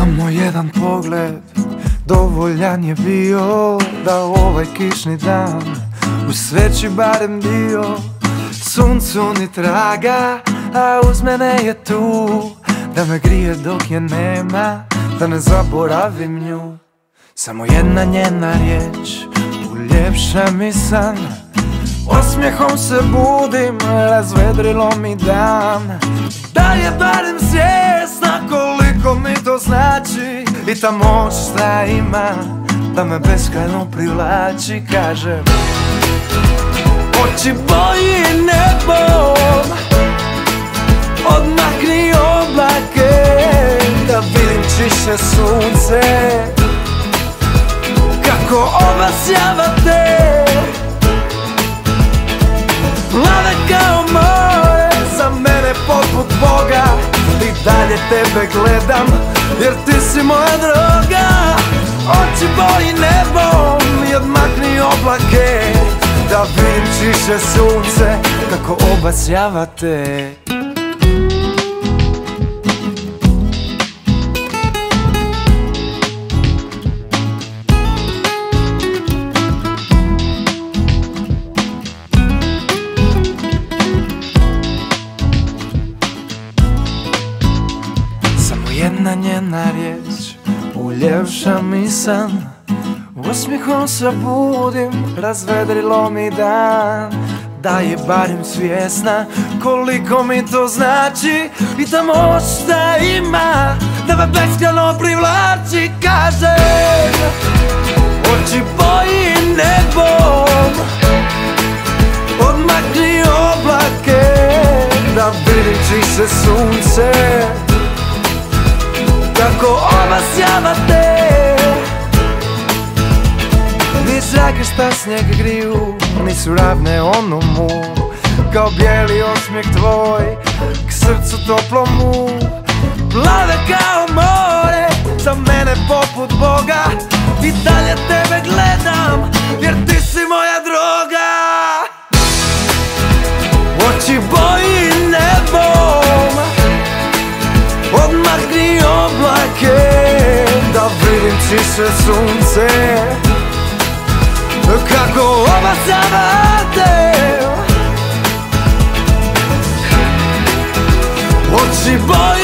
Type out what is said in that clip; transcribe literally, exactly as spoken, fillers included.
Samo jedan pogled dovoljan je bio da ovaj kišni dan u sveći barem dio. Suncu ni traga, a uz mene je tu da me grije dok je nema, da ne zaboravim nju. Samo jedna njena riječ uljepša mi san, osmijehom se budim, razvedrilo mi dan. Da je barem svjesna koliko mi to znači i ta moć šta ima da me beskrajno privlači. Kažem, oči boji nebom, odmakni oblake da vidim čišće sunce kako obasjavate. Plave kao more, za mene poput Boga, i dalje tebe gledam jer ti si moja droga. Oči boji nebom i odmakni oblake da vidim čišće sunce kako obasjavate. Jedna njena riječ uljepša mi san, osmijehom se budim, razvedrilo mi dan. Da je barem svjesna koliko mi to znači i ta moć šta ima da me beskrajno privlači. Kažem, oči boji nebom, odmakni oblake da vidim čišće sunce kako obasjavate. Ni zrake šta snijeg griju, nisu ravne onomu, kao bijeli osmijeh tvoj k srcu toplomu. Plave kao more, za mene poput Boga, i dalje tebe gledam jer ti si moja droga. Oči boji nebom, odmakni oblake da vidim čišće sunce kako obasjavate. Oči boji